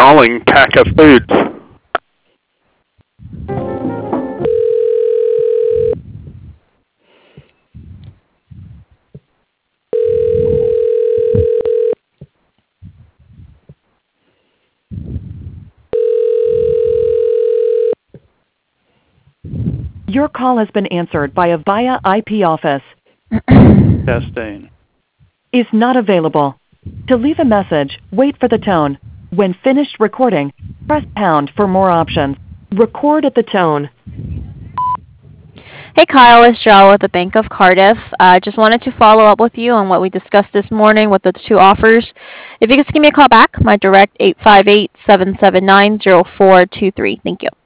calling Paca Foods. Your call has been answered by a VIA IP office. Testing. Is not available. To leave a message, wait for the tone. When finished recording, press pound for more options. Record at the tone. Hey Kyle, it's Joe with the Bank of Cardiff. Just wanted to follow up with you on what we discussed this morning with the two offers. If you could just give me a call back, my direct 858-779-0423. Thank you.